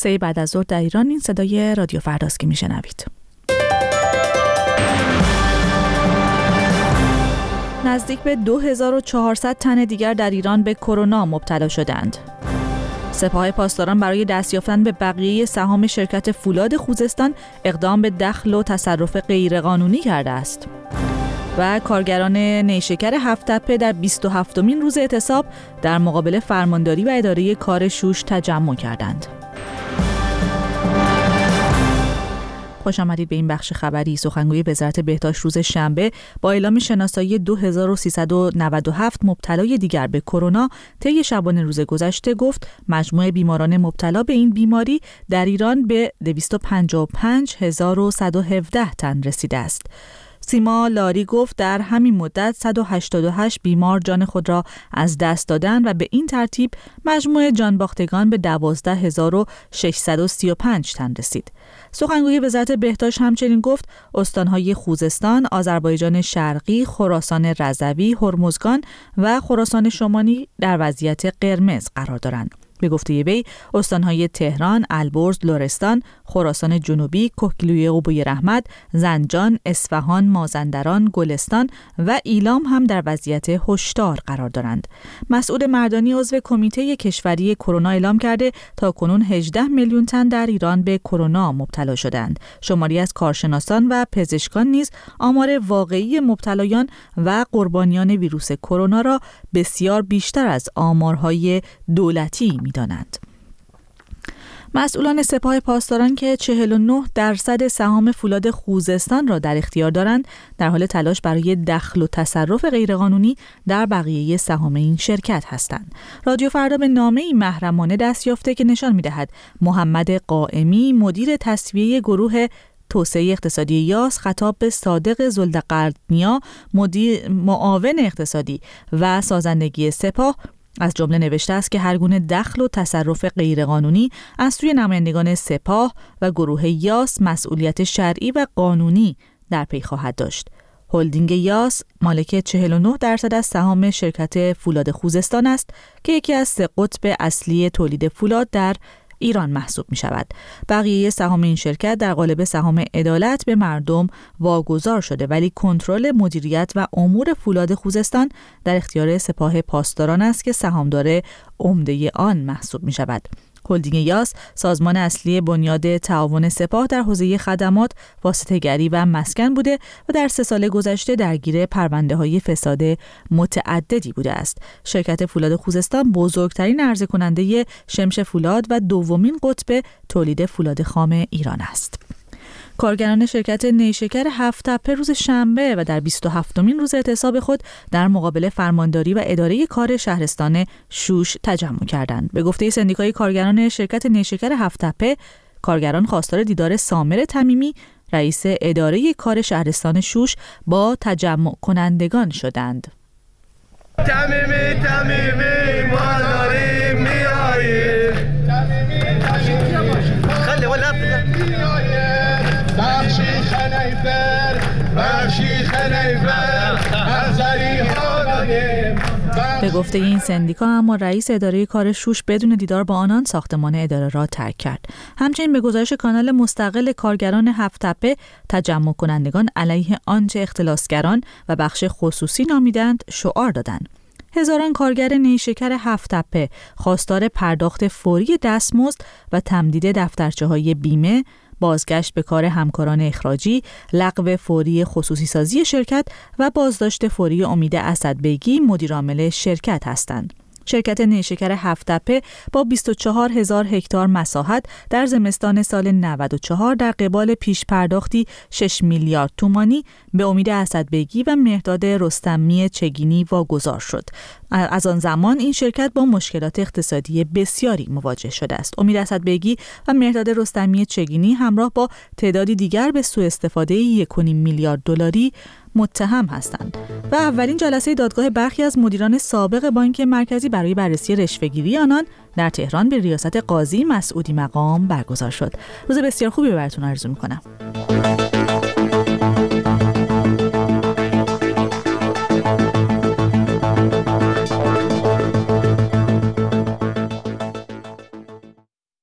3 بعد از ظهر در ایران. این صدای رادیو فرداست که میشنوید. نزدیک به 2400 تن دیگر در ایران به کرونا مبتلا شدند. سپاه پاسداران برای دست یافتن به بقیه سهام شرکت فولاد خوزستان اقدام به دخل و تصرف غیرقانونی کرده است. و کارگران نیشکر هفت‌تپه در 27مین روز اعتصاب در مقابل فرمانداری و اداره کار شوش تجمع کردند. خوش آمدید به این بخش خبری. سخنگوی وزارت بهداشت روز شنبه با اعلام شناسایی 2397 مبتلای دیگر به کرونا طی شبانه روز گذشته گفت مجموع بیماران مبتلا به این بیماری در ایران به 255117 تن رسیده است. سیما لاری گفت در همین مدت 188 بیمار جان خود را از دست دادند و به این ترتیب مجموع جان باختگان به 12635 تن رسید. سخنگوی وزارت بهداشت همچنین گفت استانهای خوزستان، آذربایجان شرقی، خراسان رضوی، هرمزگان و خراسان شمالی در وضعیت قرمز قرار دارند. به گفته وی استانهای تهران، البرز، لرستان، خراسان جنوبی، کهگیلوی قبوی رحمت، زنجان، اصفهان، مازندران، گلستان و ایلام هم در وضعیت هشدار قرار دارند. مسعود مردانی عضو کمیته کشوری کرونا اعلام کرده تا کنون 18 میلیون تن در ایران به کرونا مبتلا شدند. شماری از کارشناسان و پزشکان نیز آمار واقعی مبتلایان و قربانیان ویروس کرونا را بسیار بیشتر از آمارهای دولتی می‌دانند. مسئولان سپاه پاسداران که 49% سهام فولاد خوزستان را در اختیار دارند در حال تلاش برای دخل و تصرف غیرقانونی در بقیه سهام این شرکت هستند. رادیو فردا به نامه‌ای محرمانه دست یافته که نشان می‌دهد محمد قائمی مدیر تسویه گروه توسعه اقتصادی یاس خطاب به صادق زلدقردنیا مدیر معاون اقتصادی و سازندگی سپاه از جمله نوشته است که هر گونه دخل و تصرف غیرقانونی از سوی نمایندگان سپاه و گروه یاس مسئولیت شرعی و قانونی در پی خواهد داشت. هلدینگ یاس مالک 49% از سهام شرکت فولاد خوزستان است که یکی از 3 قطب اصلی تولید فولاد در ایران محسوب می شود. بقیه سهام این شرکت در قالب سهام عدالت به مردم واگذار شده ولی کنترل مدیریت و امور فولاد خوزستان در اختیار سپاه پاسداران است که سهامدار عمده آن محسوب می شود. هلدینگ یاس سازمان اصلی بنیاد تعاون سپاه در حوزه خدمات، واسطه‌گری و مسکن بوده و در 3 سال گذشته درگیر پرونده‌های فساد متعددی بوده است. شرکت فولاد خوزستان بزرگترین عرضه کننده شمش فولاد و دومین قطب تولید فولاد خام ایران است. کارگران شرکت نیشکر هفت‌تپه روز شنبه و در 27مین روز اعتصاب خود در مقابل فرمانداری و اداره کار شهرستان شوش تجمع کردند. به گفته سندیکای کارگران شرکت نیشکر هفت‌تپه، کارگران خواستار دیدار سامر تمیمی، رئیس اداره کار شهرستان شوش با تجمع کنندگان شدند. تمیمی ما داریم میاییم، خلی ولا بخشی خنیفر به گفته این سندیکا اما رئیس اداره کار شوش بدون دیدار با آنان ساختمان اداره را ترک کرد. همچنین به گزارش کانال مستقل کارگران هفت‌تپه، تجمع کنندگان علیه آنچه اختلاسگران و بخش خصوصی نامیدند شعار دادند. هزاران کارگر نیشکر هفت‌تپه خواستار پرداخت فوری دستمزد و تمدید دفترچه‌های بیمه، بازگشت به کار همکاران اخراجی، لغو فوری خصوصی سازی شرکت و بازداشت فوری امید اسدبیگی مدیرعامل شرکت هستند. شرکت نیشکر هفت‌تپه با 24,000 هکتار مساحت در زمستان سال 94 در قبال پیش پرداختی 6 میلیارد تومانی به امید اسدبیگی و مهرداد رستمی چگینی واگذار شد. از آن زمان این شرکت با مشکلات اقتصادی بسیاری مواجه شده است. امید اسدبیگی و مهرداد رستمی چگینی همراه با تعدادی دیگر به سوء استفاده 1.5 میلیارد دلاری متهم هستند و اولین جلسه دادگاه برخی از مدیران سابق بانک مرکزی برای بررسی رشوه‌گیری آنان در تهران به ریاست قاضی مسعودی مقام برگزار شد. روز بسیار خوبی براتون آرزو می‌کنم.